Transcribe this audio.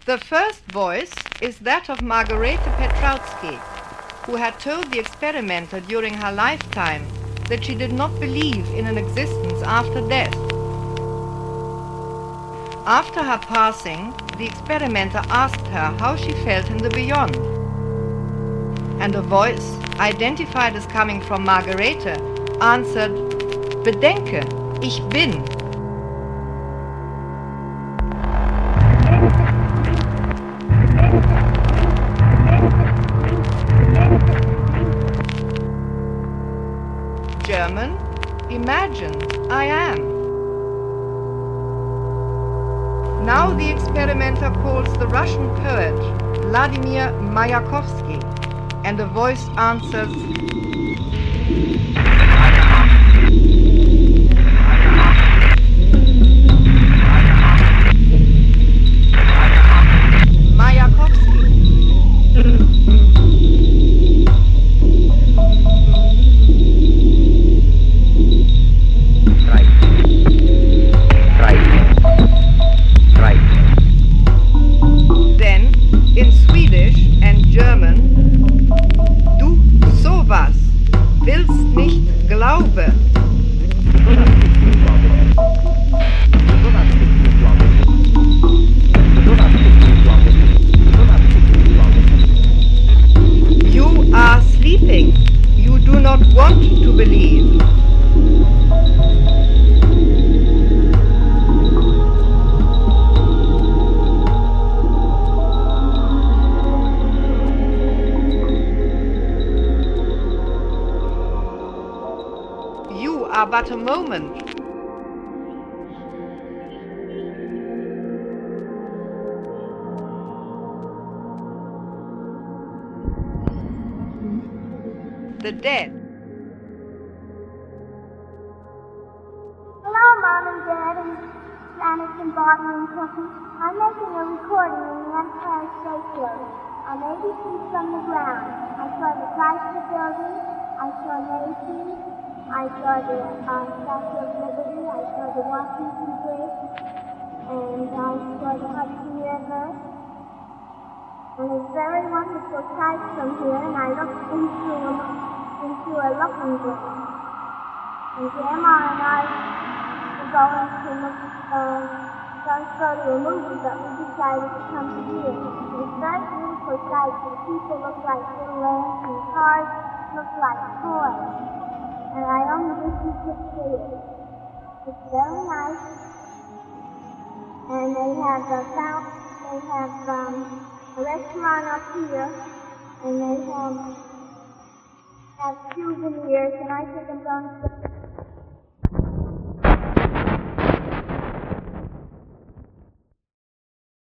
The first voice is that of Margarete Petrautsky, who had told the experimenter during her lifetime that she did not believe in an existence after death. After her passing, the experimenter asked her how she felt in the beyond. And a voice, identified as coming from Margarete, answered, "Bedenke, ich bin." German, imagine, I am. Now the experimenter calls the Russian poet Vladimir Mayakovsky, and a voice answers, you do not want to believe. You are but a moment. The dead. Hello, Mom and Dad, and Janice and Bobby and Cookie. I'm making a recording in the Empire State Building. I'm 80 feet from the ground. I saw the Chrysler Building. I saw Macy's. I saw the Statue of Liberty. I saw the Washington Bridge. And I saw the Hudson River. And it's very wonderful sight from here, and I looked into a looking glass. And Grandma and I were going to go to a movie, but we decided to come here. It's very beautiful sight. The people look like little lambs, and the cars look like toys. And I only wish you could see it. It's very nice. And they have a fountain. They have a restaurant up here, and they have souvenirs, and I think I'm going to